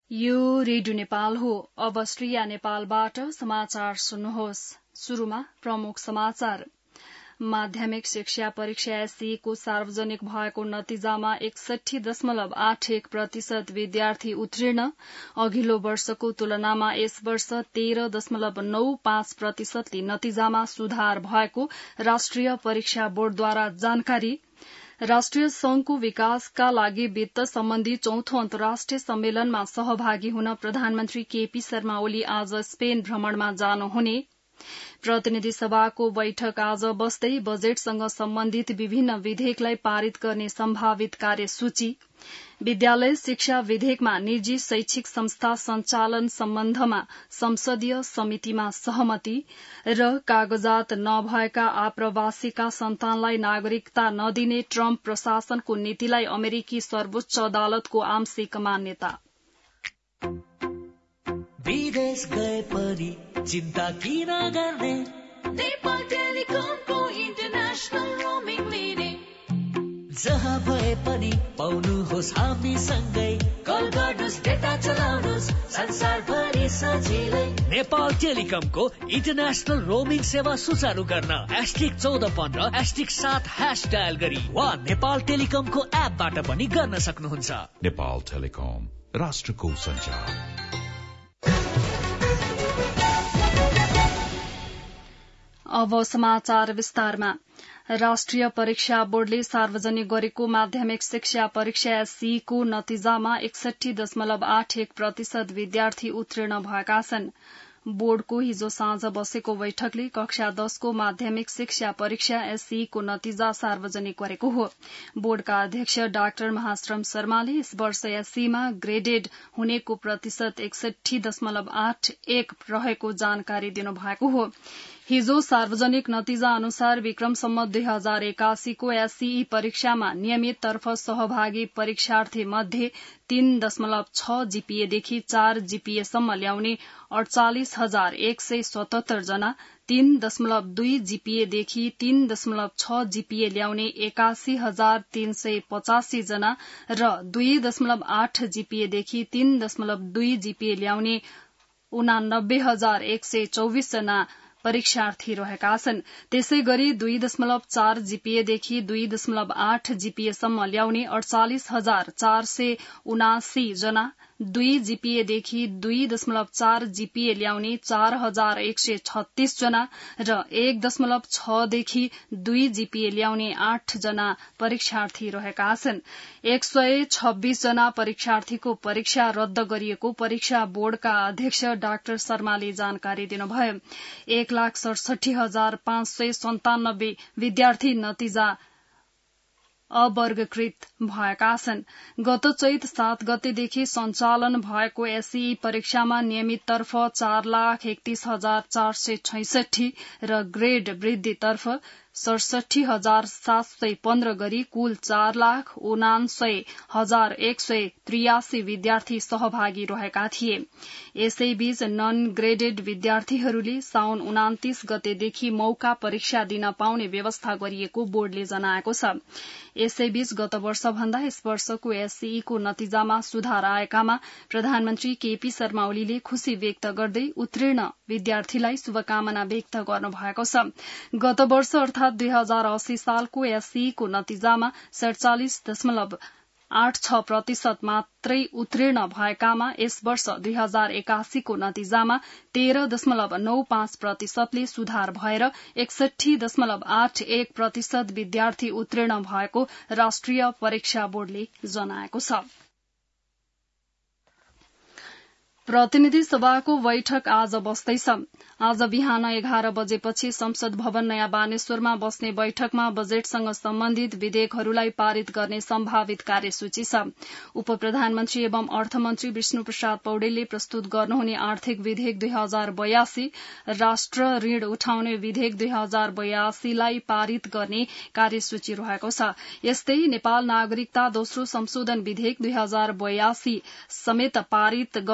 यो रेडियो नेपाल हो। अब अस्ट्रिया नेपालबाट समाचार सुन्नुहोस्। सुरुमा प्रमुख समाचार। माध्यमिक शिक्षा परीक्षा एसई को सार्वजनिक भएको नतिजामा 61.81% विद्यार्थी उत्तीर्ण। अघिल्लो वर्षको तुलनामा यस वर्ष 13.95%ले नतिजामा सुधार भएको राष्ट्रिय परीक्षा बोर्डद्वारा जानकारी। राष्ट्रिय संघको विकासका लागि वित्त सम्बन्धी चौथो अन्तर्राष्ट्रिय सम्मेलनमा सहभागी हुन प्रधानमन्त्री केपी शर्मा ओली आज स्पेन भ्रमणमा जानुहुने। प्रतिनिधि सभाको बैठक आज बस्दै बजेटसँग सम्बन्धित विभिन्न विधेयकलाई पारित गर्ने सम्भावित कार्यसूची। विद्यालय शिक्षा विधेयकमा निजी शैक्षिक संस्था सञ्चालन सम्बन्धमा संसदीय समितिमा सहमति र कागजात नभएका आप्रवासीका सन्तानलाई नागरिकता नदिने ट्रम्प प्रशासनको नीतिलाई अमेरिकी सर्वोच्च अदालतको आंशिक मान्यता। विदेश गए पनि चिन्ता किन गर्ने, नेपाल टेलिकमको इन्टरनेशनल रोमिङ लिने। जहाँ भए पनि पाउनुहोस् हामीसँगै, कल गर्नुहोस् डेटा चलाउनुहोस् संसारभरि सजिलै। नेपाल टेलिकमको इन्टरनेशनल रोमिङ सेवा सुचारू गर्न *1415*7# डायल गरी वा नेपाल टेलिकमको एपबाट पनि गर्न सक्नुहुन्छ। नेपाल टेलिकम, राष्ट्रको सञ्चार। अब समाचार विस्तारमा। राष्ट्रिय परीक्षा बोर्डले सार्वजनिक गरेको माध्यमिक शिक्षा परीक्षा एसई को नतिजामा 61.81% विद्यार्थी उत्तीर्ण भएका छन्। बोर्डको हिजो साँझ बसेको बैठकले कक्षा 10 को माध्यमिक शिक्षा परीक्षा एसई को नतिजा सार्वजनिक गरेको हो। बोर्डका अध्यक्ष डाक्टर महाश्रम शर्माले यस वर्ष एसईमा ग्रेडेड हुनेको प्रतिशत 61.81 रहेको जानकारी दिनुभएको हो। हिजो सार्वजनिक नतिजा अनुसार विक्रमसम्म 2081 को एसई परीक्षामा नियमिततर्फ सहभागी परीक्षार्थी मध्ये 3.6 जीपीएदेखि 4 जीपीएसम्म ल्याउने 48,177 जना, 3.2 जीपीएदेखि 3.6 जीपीए ल्याउने 81,385 जना र 2.8 जीपीएदेखि 3.2 जीपीए ल्याउने 89,124 जना परीक्षार्थी रहेका छन्। त्यसै गरी 2.4 जीपीएदेखि 2.8 जीपीएसम्म ल्याउने 48,479 जना, 2 जीपीएदेखि 2.4 जीपीए ल्याउने 4,136 जना र 1.6 देखि 2 जीपीए ल्याउने 8 जना परीक्षार्थी रहेका छन्। 126 जना परीक्षार्थीको परीक्षा रद्द गरिएको परीक्षा बोर्डका अध्यक्ष डाक्टर शर्माले जानकारी दिनुभयो। 1,67,597 विद्यार्थी नतिजा अवर्गीकृत भएका छन्। गत चैत 7 गतेदेखि सञ्चालन भएको एसई परीक्षामा नियमिततर्फ 4,31,466 र ग्रेड वृद्धितर्फ 67,715 गरी कुल 4,79,183 विद्यार्थी सहभागी रहेका थिए। यसैबीच नन ग्रेडेड विद्यार्थीहरूले साउन 29 गतेदेखि मौका परीक्षा दिन पाउने व्यवस्था गरिएको बोर्डले जनाएको छ। यसैबीच गत वर्ष भन्दा यस वर्षको एसई को नतिजामा सुधार आएकामा प्रधानमन्त्री केपी शर्मा ओलीले खुशी व्यक्त गर्दै उत्तीर्ण विद्यार्थीलाई शुभकामना व्यक्त गर्नुभएको छ। गत वर्ष अर्थात 2080 सालको एसई को नतिजामा 47.86% मात्रै उत्तीर्ण भएकामा यस वर्ष 2081 को नतिजामा 13.95% ले सुधार भएर 61.81% विद्यार्थी उत्तीर्ण भएको राष्ट्रिय परीक्षा बोर्डले जनाएको छ। प्रतिनिधि सभाको बैठक आज बस्दैछ। आज बिहान 11 बजेपछि संसद भवन नयाँ बानेश्वरमा बस्ने बैठकमा बजेटसँग सम्बन्धित विधेयकहरूलाई पारित गर्ने सम्भावित कार्यसूची छ। उप प्रधानमन्त्री एवं अर्थमन्त्री विष्णु प्रसाद पौडेलले प्रस्तुत गर्नुहुने आर्थिक विधेयक 2082, राष्ट्र ऋण उठाउने विधेयक 2082 लाई पारित गर्ने कार्यसूची रहेको छ। यस्तै नेपाल नागरिकता दोस्रो संशोधन विधेयक 2082 समेत पारित गर्ने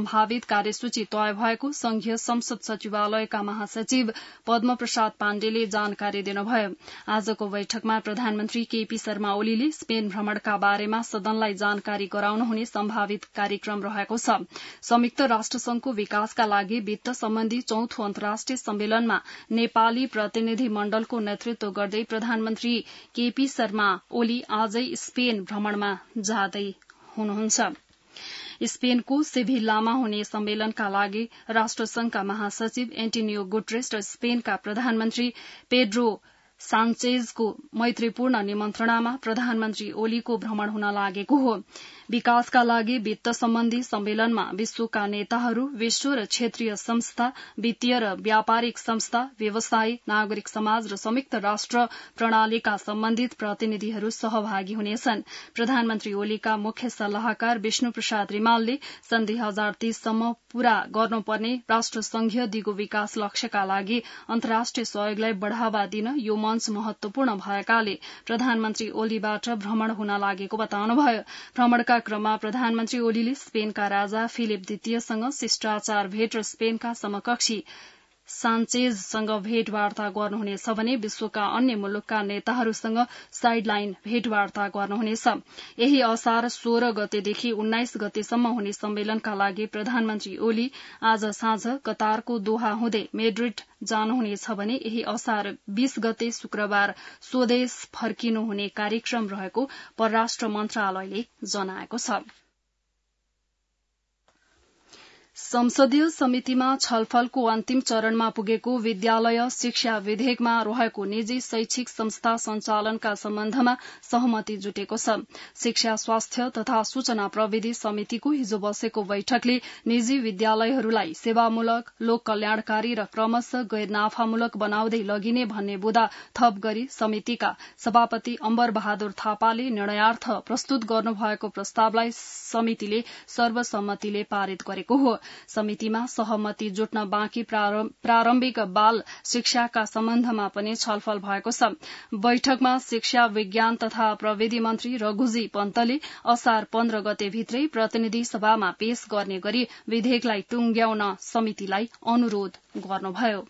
सम्भावित कार्यसूची तय भएको संघीय संसद सचिवालयका महासचिव पद्म प्रसाद पाण्डेले जानकारी दिनुभयो। आजको बैठकमा प्रधानमन्त्री केपी शर्मा ओलीले स्पेन भ्रमणका बारेमा सदनलाई जानकारी गराउनुहुने सम्भावित कार्यक्रम रहेको छ। संयुक्त राष्ट्र संघको विकासका लागि वित्त सम्बन्धी चौथो अन्तर्राष्ट्रिय सम्मेलनमा नेपाली प्रतिनिधि मण्डलको नेतृत्व गर्दै प्रधानमन्त्री केपी शर्मा ओली आजै स्पेन भ्रमणमा जाँदै हुनुहुन्छ। स्पेनको सेभिल्लामा हुने सम्मेलनका लागि राष्ट्रसंघका महासचिव एन्टोनियो गुटेरेस र स्पेनका प्रधानमन्त्री पेड्रो सान्चेजको मैत्रीपूर्ण निमन्त्रणामा प्रधानमन्त्री ओलीको भ्रमण हुन लागेको हो। विकासका लागि वित्त सम्बन्धी सम्मेलनमा विश्वका नेताहरू, विश्व र क्षेत्रीय संस्था, वित्तीय र व्यापारिक संस्था, व्यवसायी, नागरिक समाज र संयुक्त राष्ट्र प्रणालीका सम्बन्धित प्रतिनिधिहरू सहभागी हुनेछन्। प्रधानमन्त्री ओलीका मुख्य सल्लाहकार विष्णु प्रसाद रिमालले सन् 2030 सम्म पूरा गर्नुपर्ने राष्ट्रसंघीय दिगो विकास लक्ष्यका लागि अन्तर्राष्ट्रिय सहयोगलाई बढ़ावा दिन यो मञ्च महत्वपूर्ण भएकाले प्रधानमन्त्री ओलीबाट भ्रमण हुन लागेको बताउनुभयो। भ्रमणका क्रममा प्रधानमन्त्री ओलीले स्पेनका राजा फिलिप द्वितीयसँग शिष्टाचार भेट र स्पेनका समकक्षी सान्चेजसँग भेटवार्ता गर्नुहुनेछ भने विश्वका अन्य मुलुकका नेताहरूसँग साइडलाइन भेटवार्ता गर्नुहुनेछ। यही असार 16 गतेदेखि 19 गतेसम्म हुने सम्मेलनका लागि प्रधानमन्त्री ओली आज साँझ कतारको दोहा हुँदै मेड्रिड जानुहुनेछ भने यही असार 20 गते शुक्रबार स्वदेश फर्किनुहुने कार्यक्रम रहेको परराष्ट्र मन्त्रालयले जनाएको छ। संसदीय समितिमा छलफलको अन्तिम चरणमा पुगेको विद्यालय शिक्षा विधेयकमा रहेको निजी शैक्षिक संस्था सञ्चालनका सम्बन्धमा सहमति जुटेको छ। शिक्षा, स्वास्थ्य तथा सूचना प्रविधि समितिको हिजो बसेको बैठकले निजी विद्यालयहरूलाई सेवामूलक, लोक कल्याणकारी र क्रमशः गैर नाफामूलक बनाउँदै लगिने भन्ने बुँदा थप गरी समितिका सभापति अम्बर बहादुर थापाले निर्णयार्थ प्रस्तुत गर्नुभएको प्रस्तावलाई समितिले सर्वसम्मतिले पारित गरेको हो। समितिमा सहमति जुट्न बाँकी प्रारम्भिक बाल शिक्षाका सम्बन्धमा पनि छलफल भएको छ। बैठकमा शिक्षा, विज्ञान तथा प्रविधि मन्त्री रघुजी पन्तले असार 15 गते भित्रै प्रतिनिधि सभामा पेश गर्ने गरी विधेयकलाई टुंग्याउन समितिलाई अनुरोध गर्नुभयो।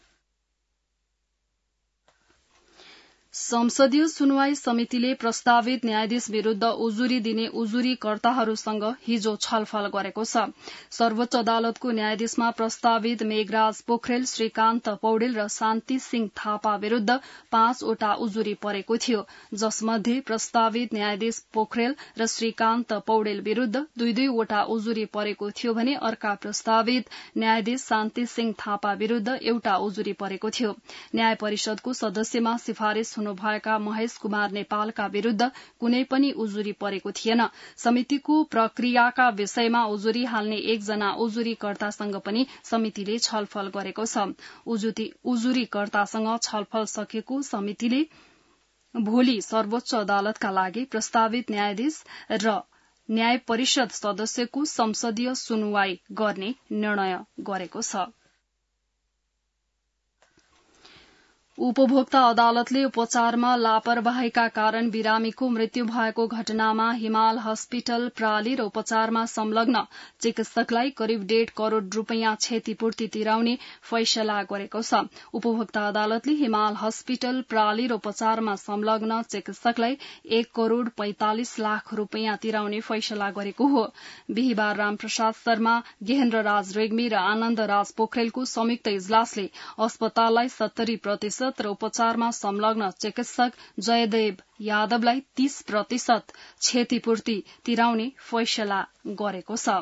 संसदीय सुनवाई समितिले प्रस्तावित न्यायाधीश विरूद्ध उजुरी दिने उजुरीकर्ताहरूसँग हिजो छलफल गरेको छ। सर्वोच्च अदालतको न्यायाधीशमा प्रस्तावित मेघराज पोखरेल, श्रीकान्त पौडेल र शान्ति सिंह थापा विरूद्ध 5 वटा उजुरी परेको थियो, जसमध्ये प्रस्तावित न्यायाधीश पोखरेल र श्रीकान्त पौडेल विरूद्ध 2-2 वटा उजुरी परेको थियो भने अर्का प्रस्तावित न्यायाधीश शान्ति सिंह थापा विरूद्ध एउटा उजुरी परेको थियो। न्याय परिषदको सदस्यमा सिफारिश भएका महेश कुमार नेपालका विरूद्ध कुनै पनि उजुरी परेको थिएन। समितिको प्रक्रियाका विषयमा उजुरी हाल्ने एकजना उजुरीकर्तासँग पनि समितिले छलफल गरेको छ। उजुरीकर्तासँग छलफल सकेको समितिले भोलि सर्वोच्च अदालतका लागि प्रस्तावित न्यायाधीश र न्याय परिषद सदस्यको संसदीय सुनवाई गर्ने निर्णय गरेको छ। उपभोक्ता अदालतले उपचारमा लापरवाहीका कारण बिरामीको मृत्यु भएको घटनामा हिमाल हस्पिटल प्राली र उपचारमा संलग्न चिकित्सकलाई करिब 1.5 करोड़ रूपियाँ क्षतिपूर्ति तिराउने फैसला गरेको छ। उपभोक्ता अदालतले हिमाल हस्पिटल प्राली र उपचारमा संलग्न चिकित्सकलाई 1 करोड़ 45 लाख रूपियाँ तिराउने फैसला गरेको हो। बिहिबार रामप्रसाद शर्मा, गेहेन्द्र राज रेग्मी र आनन्द राज पोखरेलको संयुक्त इजलासले अस्पताललाई 70% र उपचारमा संलग्न चिकित्सक जयदेव यादवलाई 30% क्षतिपूर्ति तिराउने फैसला गरेको छ।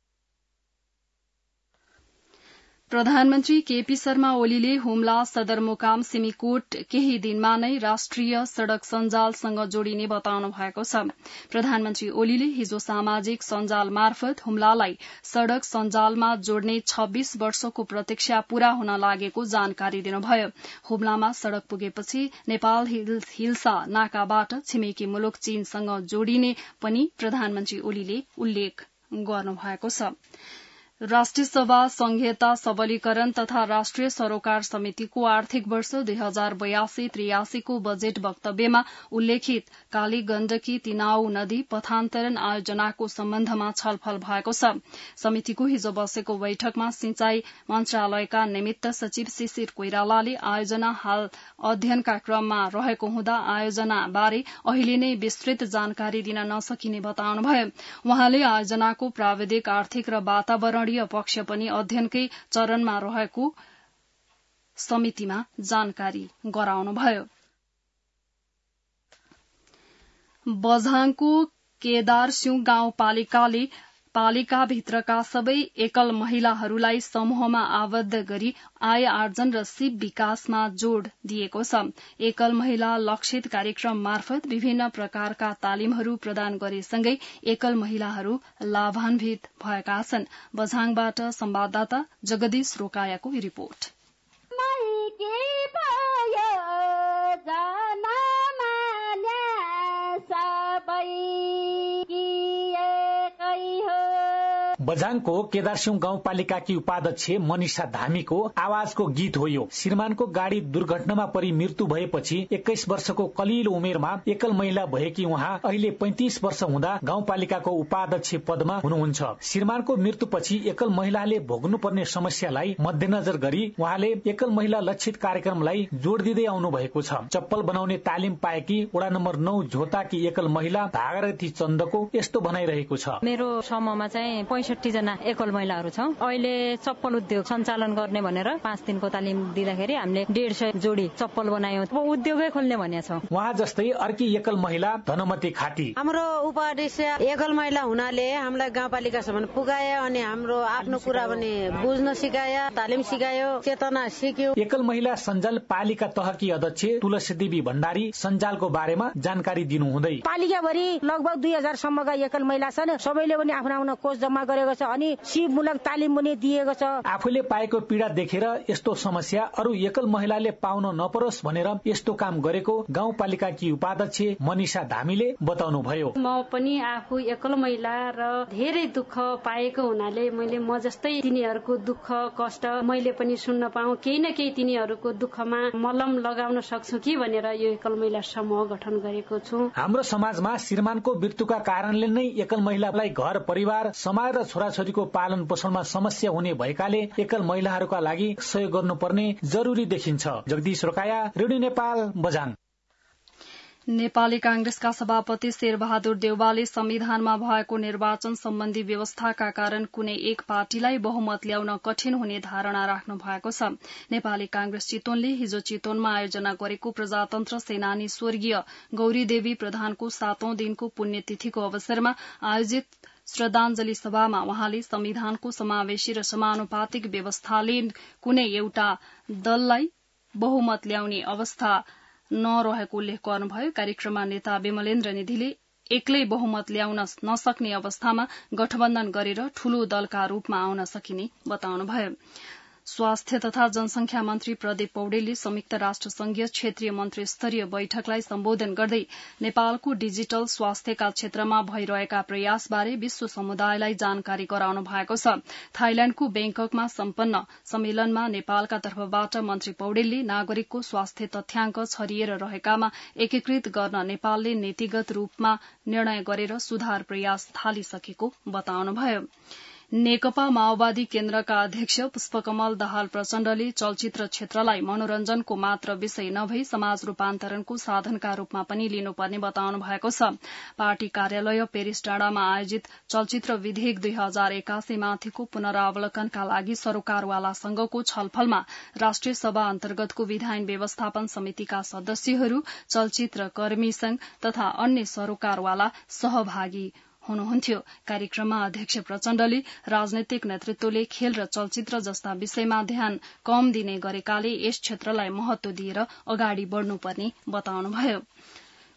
प्रधानमन्त्री केपी शर्मा ओलीले हुम्ला सदरमुकाम सिमीकोट केही दिनमा नै राष्ट्रिय सड़क सञ्जालसँग जोडिने बताउनु भएको छ। प्रधानमन्त्री ओलीले हिजो सामाजिक सञ्जाल मार्फत हुम्लालाई सड़क सञ्जालमा जोड्ने 26 वर्षको प्रतीक्षा पूरा हुन लागेको जानकारी दिनुभयो। हुम्लामा सड़क पुगेपछि नेपाल हिल्सा नाकाबाट छिमेकी मुलुक चीनसँग जोडिने पनि प्रधानमन्त्री ओलीले उल्लेख गर्नुभएको छ। राष्ट्रिय सभा संघीयता सबलीकरण तथा राष्ट्रिय सरोकार समितिको आर्थिक वर्ष 2082-83 को बजेट वक्तव्यमा उल्लेखित काली गण्डकी तिनाउ नदी पथान्तरण आयोजनाको सम्बन्धमा छलफल भएको छ। समितिको हिजो बसेको बैठकमा सिंचाई मन्त्रालयका निमित्त सचिव शिशिर कोइरालाले आयोजना हाल अध्ययनका क्रममा रहेको हुँदा आयोजनाबारे अहिले नै विस्तृत जानकारी दिन नसकिने बताउनुभयो। उहाँले आयोजनाको प्राविधिक आर्थिक र वातावरणीय पक्ष पनि अध्ययनकै चरणमा रहेको समितिमा जानकारी गराउनुभयो। बझाङको केदारसिंह गाउँपालिकाले पालिकाभित्रका सबै एकल महिलाहरूलाई समूहमा आबद्ध गरी आय आर्जन र सिप विकासमा जोड़ दिएको छ। एकल महिला लक्षित कार्यक्रम मार्फत विभिन्न प्रकारका तालिमहरू प्रदान गरेसँगै एकल महिलाहरू लाभान्वित भएका छन्। बझाङबाट संवाददाता जगदीश रोकायाको रिपोर्ट। बझाङको केदारसिंह गाउँपालिकाकी उपाध्यक्ष मनिषा धामीको आवाजको गीत हो यो। श्रीमानको गाडी दुर्घटनामा परि मृत्यु भएपछि 21 वर्षको कलिलो उमेरमा एकल महिला भएकी उहाँ अहिले 35 वर्ष हुँदा गाउँपालिकाको उपाध्यक्ष पदमा हुनुहुन्छ। श्रीमानको मृत्युपछि एकल महिलाले भोग्नुपर्ने समस्यालाई मध्यनजर गरी उहाँले एकल महिला लक्षित कार्यक्रमलाई जोड़ दिँदै आउनु भएको छ। चप्पल बनाउने तालिम पाएकी वडा नम्बर 9 झोटाकी एकल महिला भागरथी चन्दको यस्तो भनाइरहेको छ। मेरो समूहमा चाहिँ 65 जना एकल महिलाहरू छौं। अहिले चप्पल उद्योग सञ्चालन गर्ने भनेर 5 दिनको तालिम दिँदाखेरि हामीले 150 जोडी चप्पल बनायौं। उद्योगै खोल्ने भनेका छौं। उहाँ जस्तै अर्की एकल महिला धनमती खाटी हाम्रो उपाध्यक्ष एकल महिला हुनाले हामीलाई गाउँपालिकासम्म पुगायो अनि हाम्रो आफ्नो कुरा पनि बुझ्न सिकायो, तालिम सिकायो, चेतना सिक्यो। एकल महिला सञ्जाल पालिका तहकी अध्यक्ष तुलसी देवी भण्डारी सञ्जालको बारेमा जानकारी दिनुहुँदै पालिकाभरि लगभग 2000 सम्मका एकल महिला छन्। सबैले पनि आफ्नो आफ्नो कोष जम्मा गरेको छ अनि सिपमूलक तालिम पनि दिएको छ। आफूले पाएको पीडा देखेर यस्तो समस्या अरू एकल महिलाले पाउन नपरोस् भनेर यस्तो काम गरेको गाउँपालिकाकी उपाध्यक्ष मनिषा धामीले बताउनुभयो। म पनि आफू एकल महिला र धेरै दुःख पाएको हुनाले मैले म जस्तै तिनीहरूको दुःख कष्ट मैले पनि सुन्न पाऊँ, केही न केही तिनीहरूको दुःखमा मलम लगाउन सक्छु कि भनेर यो एकल महिला समूह गठन गरेको छु। हाम्रो समाजमा श्रीमानको मृत्युका कारणले नै एकल महिलालाई घर परिवार समाज र छोराछोरीको पालन पोषणमा समस्या हुने भएकाले एकल महिलाहरूका लागि सहयोग गर्नुपर्ने जरुरी देखिन्छ। जगदीश रोकाया, रेडियो नेपाल, बझाङ। नेपाली कांग्रेसका सभापति शेरबहादुर देउवाले संविधानमा भएको निर्वाचन सम्बन्धी व्यवस्थाका कारण कुनै एक पार्टीलाई बहुमत ल्याउन कठिन हुने धारणा राख्नु भएको छ। नेपाली कांग्रेस चितवनले हिजो चितवनमा आयोजना गरेको प्रजातन्त्र सेनानी स्वर्गीय गौरीदेवी प्रधानको 7औं दिनको पुण्यतिथिको अवसरमा आयोजित श्रद्धाञ्जली सभामा उहाँले संविधानको समावेशी र समानुपातिक व्यवस्थाले कुनै एउटा दललाई बहुमत ल्याउने अवस्था नरहेको उल्लेख गर्नुभयो। कार्यक्रममा नेता विमलेन्द्र निधिले एक्लै बहुमत ल्याउन नसक्ने अवस्थामा गठबन्धन गरेर ठूलो दलका रूपमा आउन सकिने बताउनुभयो। स्वास्थ्य तथा जनसंख्या मन्त्री प्रदीप पौडेलले संयुक्त राष्ट्र संघीय क्षेत्रीय मन्त्री स्तरीय बैठकलाई सम्बोधन गर्दै नेपालको डिजिटल स्वास्थ्यका क्षेत्रमा भइरहेका प्रयासबारे विश्व समुदायलाई जानकारी गराउनु भएको छ। थाइल्याण्डको बैंककमा सम्पन्न सम्मेलनमा नेपालका तर्फबाट मन्त्री पौडेलले नागरिकको स्वास्थ्य तथ्याङ्क छरिएर रहेकामा एकीकृत गर्न नेपालले नीतिगत रूपमा निर्णय गरेर सुधार प्रयास थालिसकेको बताउनुभयो। नेकपा माओवादी केन्द्रका अध्यक्ष पुष्पकमल दाहाल प्रचण्डले चलचित्र क्षेत्रलाई मनोरञ्जनको मात्र विषय नभई समाज रूपान्तरणको साधनका रूपमा पनि लिनुपर्ने बताउनु भएको छ। पार्टी कार्यालय पेरिस डाँडामा आयोजित चलचित्र विधेयक 2081 माथिको पुनरावलोकनका लागि सरोकारवाला संघको छलफलमा राष्ट्रिय सभा अन्तर्गतको विधायन व्यवस्थापन समितिका सदस्यहरू, चलचित्र कर्मी संघ तथा अन्य सरोकारवाला सहभागी हुनुहुन्थ्यो। कार्यक्रममा अध्यक्ष प्रचण्डले राजनैतिक नेतृत्वले खेल र चलचित्र जस्ता विषयमा ध्यान कम दिने गरेकाले यस क्षेत्रलाई महत्व दिएर अगाडि बढ़नुपर्ने बताउनुभयो।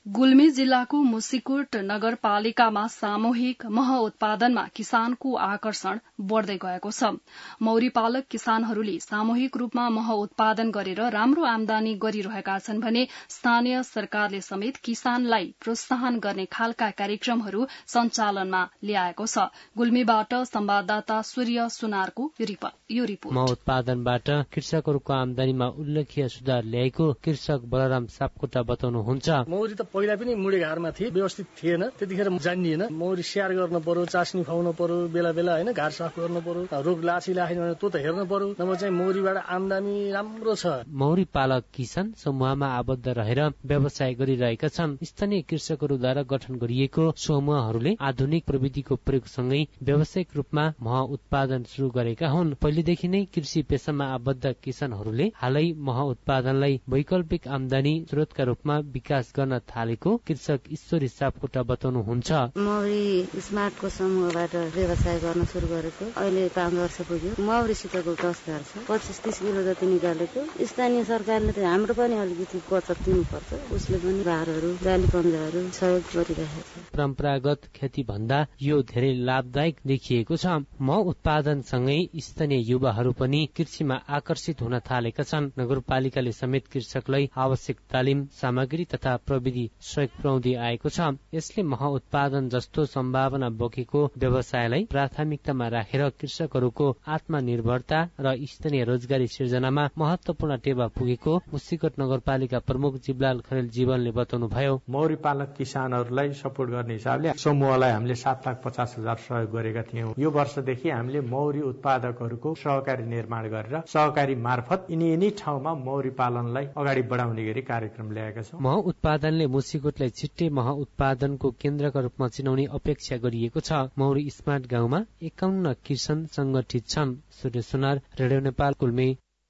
गुल्मी जिल्लाको मुसिकोट नगरपालिकामा सामूहिक मह उत्पादनमा किसानको आकर्षण बढ़दै गएको छ। मौरी पालक किसानहरूले सामूहिक रूपमा मह उत्पादन गरेर राम्रो आमदानी गरिरहेका छन् भने स्थानीय सरकारले समेत किसानलाई प्रोत्साहन गर्ने खालका कार्यक्रमहरू सञ्चालनमा ल्याएको छ। गुल्मीबाट संवाददाता सूर्य सुनारको यो रिपोर्ट। मह उत्पादनबाट कृषकहरूको आमदानीमा उल्लेख्य सुधार ल्याएको कृषक बलराम सापकोटा बताउनुहुन्छ। मौरी त पहिला पनि मुडे घारमा थिए, व्यवस्थित थिएन, त्यतिखेर जानिएन। मौरी स्याहार गर्न पर्यो, चास्नी खुवाउनु पर्यो, बेला बेला होइन घाट साफ गर्नु पर्यो, रोग लाछी लाखेन भने त्यो त हेर्नु पर्यो। नभए चाहिँ मौरीबाट आमदानी राम्रो छ। मौरी पालक किसान समूहमा आबद्ध रहेर व्यवसाय गरिरहेका छन्। स्थानीय कृषकहरूद्वारा गठन गरिएको समूहहरूले आधुनिक प्रविधिको प्रयोगसँगै व्यावसायिक रूपमा मह उत्पादन शुरू गरेका हुन्। पहिलेदेखि नै कृषि पेशामा आबद्ध किसानहरूले हालै मह उत्पादनलाई वैकल्पिक आमदानी स्रोतका रूपमा विकास गर्न थालेको कृषक ईश्वरी सापकोटा बताउनुहुन्छ। मौरी स्मार्टको समूहबाट व्यवसाय गर्न सुरु गरेको अहिले 5 वर्ष पुग्यो। मौरीसितको 10 हजार छ, 25-30 किलो जति निकालेको। स्थानीय सरकारले त हाम्रो पनि अलिकति बचत दिनुपर्छ, उसले पनि बारहरू जाली पन्जाहरू सहयोग गरिरहेको छ। परम्परागत खेती भन्दा यो धेरै लाभदायक देखिएको छ। मह उत्पादनसँगै स्थानीय युवाहरू पनि कृषिमा आकर्षित हुन थालेका छन्। नगरपालिकाले समेत कृषकलाई आवश्यक तालिम सामग्री तथा प्रविधि सहयोग पुर्याउँदै आएको छ। यसले मह उत्पादन जस्तो सम्भावना बोकेको व्यवसायलाई प्राथमिकतामा राखेर कृषकहरूको आत्मनिर्भरता र स्थानीय रोजगारी सिर्जनामा महत्वपूर्ण टेवा पुगेको मुसिकोट नगरपालिका प्रमुख जीवलाल खरेल जीवनले बताउनुभयो। मौरी पालक किसानहरूलाई सपोर्ट गर्ने हिसाबले समूहलाई हामीले 7,50,000 सहयोग गरेका थियौं। यो वर्षदेखि हामीले मौरी उत्पादकहरूको सहकारी निर्माण गरेर सहकारी मार्फत यिनी ठाउँमा मौरी पालनलाई अगाडि बढाउने गरी कार्यक्रम ल्याएका छौं। मह उत्पादनले मुसिकोटलाई छिट्टै मह उत्पादनको केन्द्रका रूपमा चिनाउने अपेक्षा गरिएको छ। मौरी स्मार्ट गाउँमा 51 किसान संगठित छन्। सूर्य सुनार, रेडियो नेपाल, गुल्मी।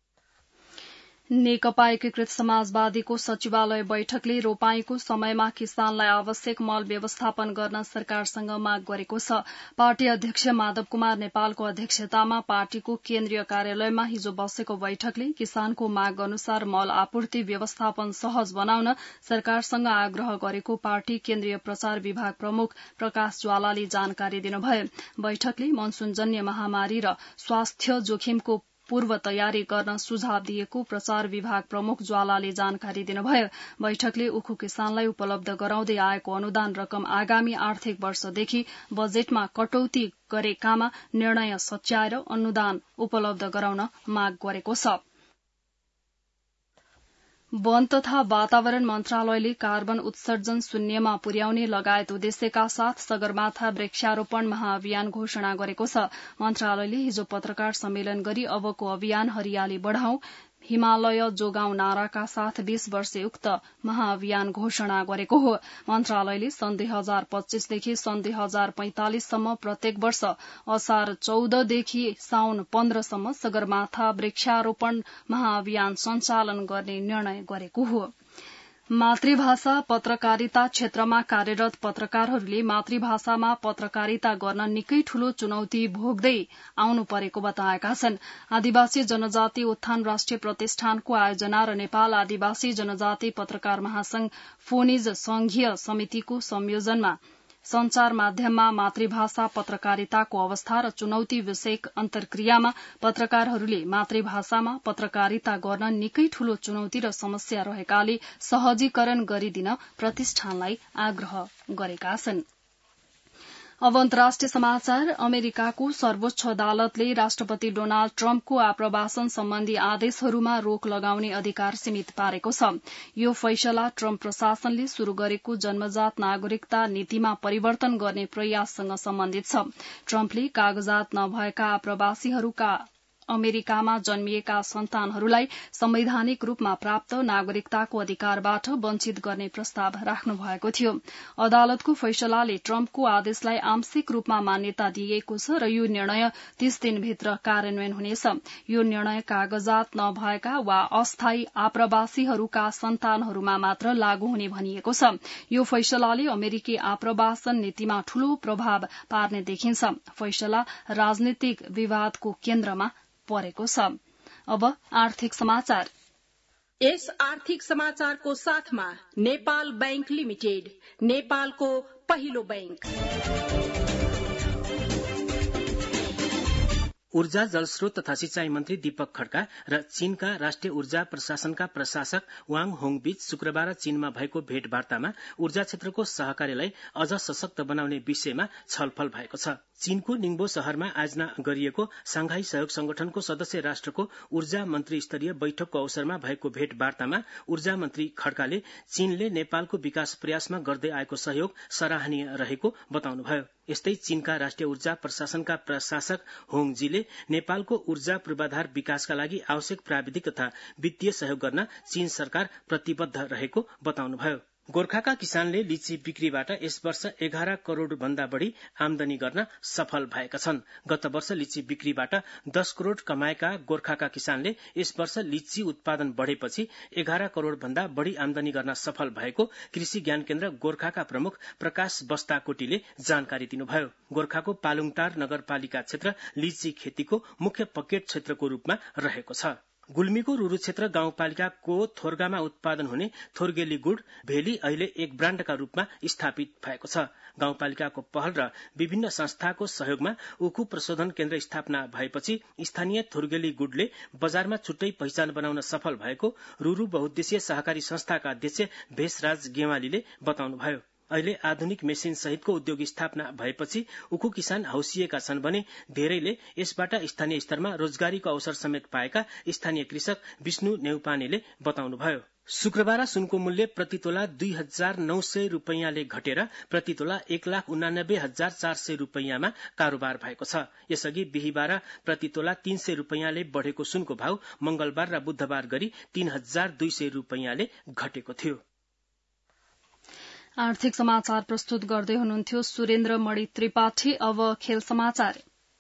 नेकपा एकीकृत समाजवादीको सचिवालय बैठकले रोपाईको समयमा किसानलाई आवश्यक मल व्यवस्थापन गर्न सरकारसँग माग गरेको छ। पार्टी अध्यक्ष माधव कुमार नेपालको अध्यक्षतामा पार्टीको केन्द्रीय कार्यालयमा हिजो बसेको बैठकले किसानको माग अनुसार मल आपूर्ति व्यवस्थापन सहज बनाउन सरकारसँग आग्रह गरेको पार्टी केन्द्रीय प्रचार विभाग प्रमुख प्रकाश ज्वालाले जानकारी दिनुभयो। बैठकले मनसूनजन्य महामारी र स्वास्थ्य जोखिमको पूर्व तयारी गर्न सुझाव दिएको प्रचार विभाग प्रमुख ज्वालाले जानकारी दिनुभयो। बैठकले उखु किसानलाई उपलब्ध गराउँदै आएको अनुदान रकम आगामी आर्थिक वर्षदेखि बजेटमा कटौती गरेकामा निर्णय सच्याएर अनुदान उपलब्ध गराउन माग गरेको छ। वन तथा वातावरण मन्त्रालयले कार्बन उत्सर्जन शून्यमा पुर्याउने लगायत उद्देश्यका साथ सगरमाथा वृक्षारोपण महाअभियान घोषणा गरेको छ। मन्त्रालयले हिजो पत्रकार सम्मेलन गरी अबको अभियान हरियाली बढ़ाउँ हिमालय जोगाउँ नाराका साथ 20 वर्षे उक्त महाअभियान घोषणा गरेको हो। मन्त्रालयले सन् 2025 देखि सन् 2045 सम्म प्रत्येक वर्ष असार 14 देखि साउन 15 सम्म सगरमाथा वृक्षारोपण महाअभियान सञ्चालन गर्ने निर्णय गरेको हो। मातृभाषा पत्रकारिता क्षेत्रमा कार्यरत पत्रकारहरूले मातृभाषामा पत्रकारिता गर्न निकै ठूलो चुनौती भोग्दै आउनु परेको बताएका छन्। आदिवासी जनजाति उत्थान राष्ट्रिय प्रतिष्ठानको आयोजना र नेपाल आदिवासी जनजाति पत्रकार महासंघ फोनिज संघीय समितिको संयोजनमा संचार माध्यममा मातृभाषा पत्रकारिताको अवस्था र चुनौती विषयक अन्तर्क्रियामा पत्रकारहरूले मातृभाषामा पत्रकारिता गर्न निकै ठूलो चुनौती र समस्या रहेकाले सहजीकरण गरिदिन प्रतिष्ठानलाई आग्रह गरेका छन्। अब अन्तर्राष्ट्रिय समाचार। अमेरिकाको सर्वोच्च अदालतले राष्ट्रपति डोनाल्ड ट्रम्पको आप्रवासन सम्बन्धी आदेशहरूमा रोक लगाउने अधिकार सीमित पारेको छ। यो फैसला ट्रम्प प्रशासनले शुरू गरेको जन्मजात नागरिकता नीतिमा परिवर्तन गर्ने प्रयाससँग सम्बन्धित छ। ट्रम्पले कागजात नभएका आप्रवासीहरूका अमेरिकामा जन्मिएका सन्तानहरूलाई संवैधानिक रूपमा प्राप्त नागरिकताको अधिकारबाट वञ्चित गर्ने प्रस्ताव राख्नु भएको थियो। अदालतको फैसलाले ट्रम्पको आदेशलाई आंशिक रूपमा मान्यता दिइएको छ र यो निर्णय 30 दिनभित्र कार्यान्वयन हुनेछ। यो निर्णय कागजात नभएका वा अस्थायी आप्रवासीहरूका सन्तानहरूमा मात्र लागू हुने भनिएको छ। यो फैसलाले अमेरिकी आप्रवासन नीतिमा ठूलो प्रभाव पार्ने देखिन्छ। फैसला राजनीतिक विवादको केन्द्रमा परेको छ। अब आर्थिक समाचार। यस आर्थिक समाचारको साथमा नेपाल बैंक लिमिटेड, नेपालको पहिलो बैंक। ऊर्जा, जलस्रोत तथा सिंचाई मन्त्री दीपक खड्का र चीनका राष्ट्रिय ऊर्जा प्रशासनका प्रशासक वाङ होङ बीच शुक्रबार चीनमा भएको भेटवार्तामा ऊर्जा क्षेत्रको सहकार्यलाई अझ सशक्त बनाउने विषयमा छलफल भएको छ। चीनको निङ्बो शहरमा आयोजना गरिएको सांघाई सहयोग संगठनको सदस्य राष्ट्रको ऊर्जा मन्त्री स्तरीय बैठकको अवसरमा भएको भेटवार्तामा ऊर्जा मन्त्री खड्काले चीनले नेपालको विकास प्रयासमा गर्दै आएको सहयोग सराहनीय रहेको बताउनुभयो। यस्तै चीनका राष्ट्रिय ऊर्जा प्रशासनका प्रशासक होङजीले नेपालको ऊर्जा पूर्वाधार विकासका लागि आवश्यक प्राविधिक तथा वित्तीय सहयोग गर्न चीन सरकार प्रतिबद्ध रहेको बताउनुभयो। गोर्खाका किसानले लिची बिक्रीबाट यस वर्ष 11 करोड़ भन्दा बढ़ी आमदानी गर्न सफल भएका छन्। गत वर्ष लिची बिक्रीबाट 10 करोड़ कमाएका गोर्खाका किसानले यस वर्ष लिची उत्पादन बढ़ेपछि 11 करोड़ भन्दा बढ़ी आमदानी गर्न सफल भएको कृषि ज्ञान केन्द्र गोर्खाका प्रमुख प्रकाश बस्ताकोटीले जानकारी दिनुभयो। गोर्खाको पालुङटार नगरपालिका क्षेत्र लिची खेतीको मुख्य पकेट क्षेत्रको रूपमा रहेको छ। गुल्मीको रुरु क्षेत्र गाउँपालिकाको थोरगामा उत्पादन हुने थोरगेली गुड़ भेली अहिले एक ब्राण्डका रूपमा स्थापित भएको छ। गाउँपालिकाको पहल र विभिन्न संस्थाको सहयोगमा उखु प्रशोधन केन्द्र स्थापना भएपछि स्थानीय थोरगेली गुड़ले बजारमा छुट्टै पहिचान बनाउन सफल भएको रुरु बहुद्देश्यीय सहकारी संस्थाका अध्यक्ष भेषराज गेवालीले बताउनुभयो। अहिले आधुनिक मेसिन सहितको उद्योग स्थापना भएपछि उखु किसान हौसिएका छन् भने धेरैले यसबाट स्थानीय स्तरमा रोजगारीको अवसर समेत पाएका स्थानीय कृषक विष्णु नेउपानेले बताउनुभयो। शुक्रबार सुनको मूल्य प्रति तोला 2,900 रूपैयाँले घटेर प्रति तोला 1,89,400 रूपैयाँमा कारोबार भएको छ। यसअघि बिहीबार प्रति तोला 300 रूपैयाँले बढ़ेको सुनको भाव मंगलबार र बुधबार गरी 3,200 रूपैयाँले घटेको थियो। आर्थिक समाचार प्रस्तुत गर्दै हुनुहुन्थ्यो सुरेन्द्र मणि त्रिपाठी। अब खेल समाचार।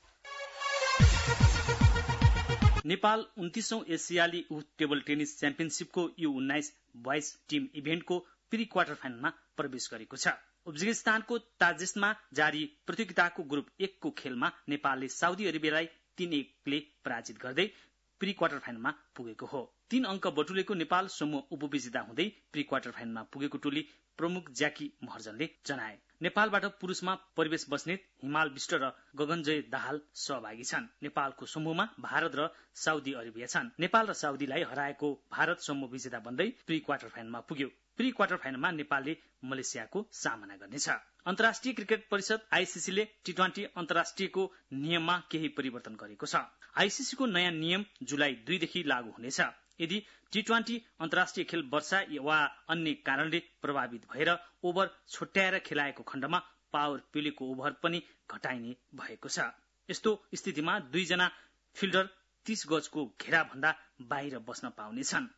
नेपाल 29औं एसियाली युथ टेबल टेनिस च्याम्पियनशीपको U19 बोइज टीम इभेन्टको प्री क्वार्टर फाइनलमा प्रवेश गरेको छ। उज्बेकिस्तानको ताजिस्तानमा जारी प्रतियोगिताको ग्रुप 1 को खेलमा नेपालले साउदी अरेबियालाई 3-1 पराजित गर्दै प्री क्वार्टर फाइनलमा पुगेको हो। 3 अंक बटुलेको नेपाल समूह उपविजेता हुँदै प्री क्वार्टर फाइनलमा पुगेको टोली प्रमुख ज्याकी महर्जनले जनाए। नेपालबाट पुरूषमा परिवेश बस्नेत, हिमाल विष्ट र गगनजय दाहाल सहभागी छन्। नेपालको समूहमा भारत र साउदी अरेबिया छन्। नेपाल र साउदीलाई हराएको भारत समूह विजेता बन्दै प्री क्वार्टर फाइनलमा पुग्यो। प्री क्वार्टर फाइनलमा नेपालले मलेसियाको सामना गर्नेछ। अन्तर्राष्ट्रिय क्रिकेट परिषद आईसीसीले T20 अन्तर्राष्ट्रियको नियममा केही परिवर्तन गरेको छ। आईसीसीको नयाँ नियम जुलाई 2 देखि लागू हुनेछ। यदि T20 अन्तर्राष्ट्रिय खेल वर्षा वा अन्य कारणले प्रभावित भएर ओभर छुट्याएर खेलाएको खण्डमा पावर प्लेको ओभर पनि घटाइने भएको छ। यस्तो स्थितिमा 2 जना फिल्डर 30 गजको घेरा भन्दा बाहिर बस्न पाउनेछन्।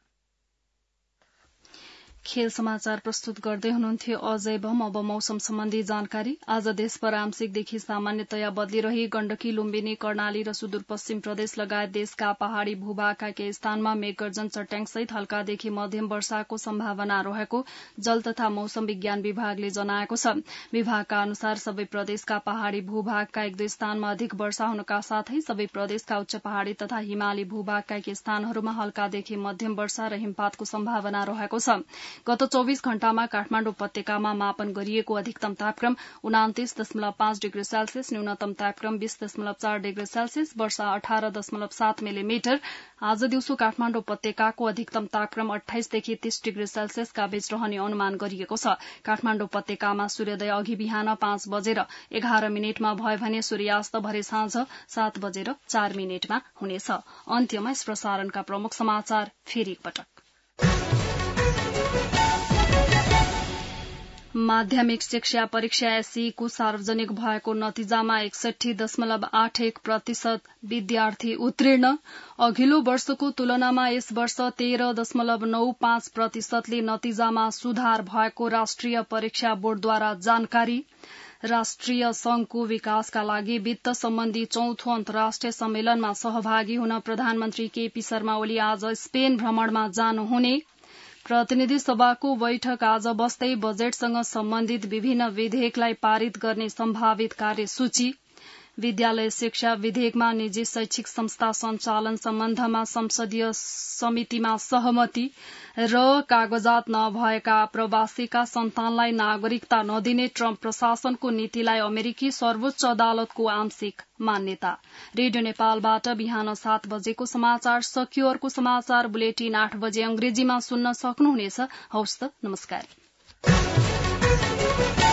खेल समाचार प्रस्तुत गर्दै हुनुहुन्थ्यो अजय बम। अब मौसम सम्बन्धी जानकारी। आज देशभर आंशिकदेखि सामान्यतया बदली रही गण्डकी, लुम्बिनी, कर्णाली र सुदूरपश्चिम प्रदेश लगायत देशका पहाड़ी भूभागका केही स्थानमा मेघगर्जन, चट्याङसहित हल्कादेखि मध्यम वर्षाको सम्भावना रहेको जल तथा मौसम विज्ञान विभागले जनाएको छ। विभागका अनुसार सबै प्रदेशका पहाड़ी भूभागका 1-2 स्थानमा अधिक वर्षा हुनका साथै सबै प्रदेशका उच्च पहाड़ी तथा हिमाली भूभागका केही स्थानहरूमा हल्कादेखि मध्यम वर्षा र हिमपातको सम्भावना रहेको छ। गत 24 घण्टामा काठमाडौँ उपत्यकामा मापन गरिएको अधिकतम तापक्रम 29.5 डिग्री सेल्सियस, न्यूनतम तापक्रम 20.4 डिग्री सेल्सियस, वर्षा 18.7 मिलिमिटर। आज दिउँसो काठमाडौँ उपत्यकाको अधिकतम तापक्रम 28 देखि 30 डिग्री सेल्सियसका बीच रहने अनुमान गरिएको छ। काठमाडौँ उपत्यकामा सूर्योदय अघि बिहान 5 बजेर 11 मिनटमा भयो भने सूर्यास्त भरे साँझ 7 बजेर 4 मिनटमा हुनेछ। अन्त्यमा यस प्रसारणका प्रमुख समाचार फेरि एकपटक। माध्यमिक शिक्षा परीक्षा एससीको सार्वजनिक भएको नतिजामा 61.81% विद्यार्थी उत्तीर्ण। अघिल्लो वर्षको तुलनामा यस वर्ष 13.95%ले नतिजामा सुधार भएको राष्ट्रिय परीक्षा बोर्डद्वारा जानकारी। राष्ट्रिय संघको विकासका लागि वित्त सम्बन्धी 4थो अन्तर्राष्ट्रिय सम्मेलनमा सहभागी हुन प्रधानमन्त्री केपी शर्मा ओली आज स्पेन भ्रमणमा जानुहुने। प्रतिनिधि सभाको बैठक आज बस्दै बजेटसँग सम्बन्धित विभिन्न विधेयकलाई पारित गर्ने सम्भावित कार्यसूची। विद्यालय शिक्षा विधेयकमा निजी शैक्षिक संस्था सञ्चालन सम्बन्धमा संसदीय समितिमा सहमति र कागजात नभएका प्रवासीका सन्तानलाई नागरिकता नदिने ट्रम्प प्रशासनको नीतिलाई अमेरिकी सर्वोच्च अदालतको आंशिक मान्यता। रेडियो नेपालबाट बिहान 7 बजेको समाचार सकियो। अर्को समाचार बुलेटिन 8 बजे अंग्रेजीमा सुन्न सक्नुहुनेछ। हवस् त, नमस्कार।